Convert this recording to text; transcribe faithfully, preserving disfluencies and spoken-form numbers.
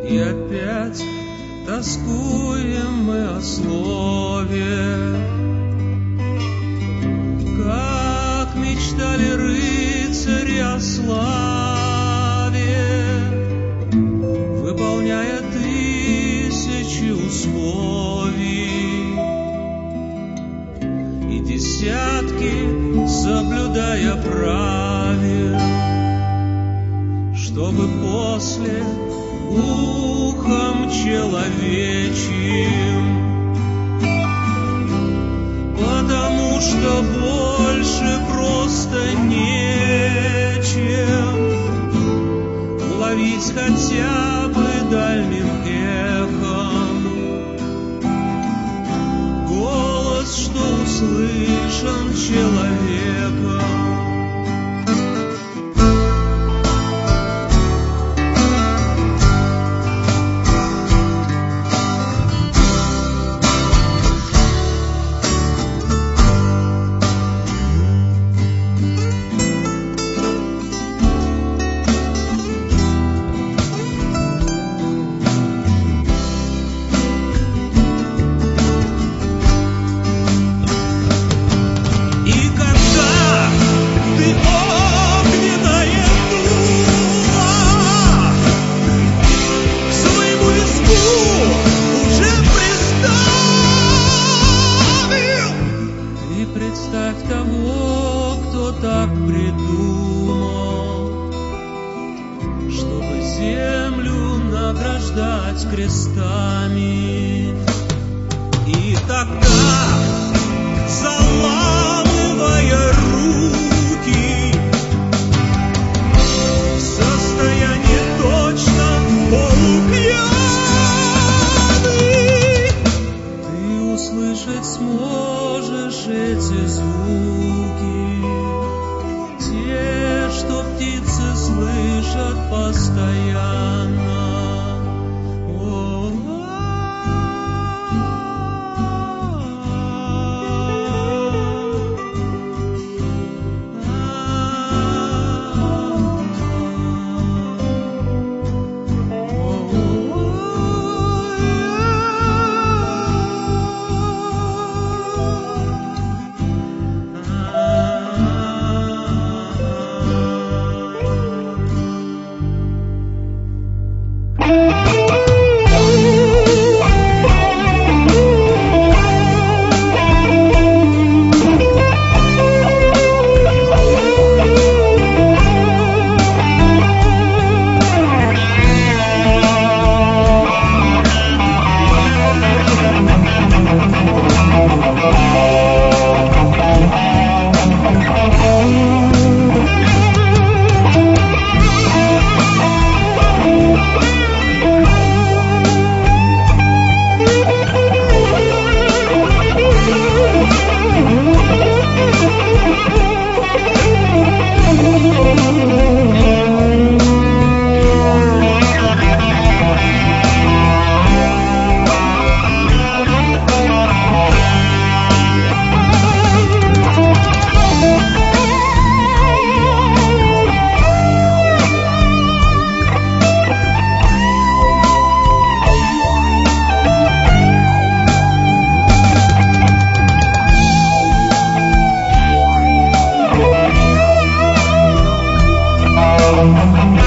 И опять тоскуем мы о слове, как мечтали рыцари о славе, выполняя тысячи условий и десятки соблюдая правил, чтобы после ухом человечьим, потому что больше просто нечем уловить хотя бы дальним эхом голос, что услышан человеком. Представь того, кто так придумал, чтобы землю награждать крестами. И тогда, заламывая руки, в состоянии точно полупьяный, ты услышать сможешь эти звуки, те, что птицы слышат постоянно. Thank you.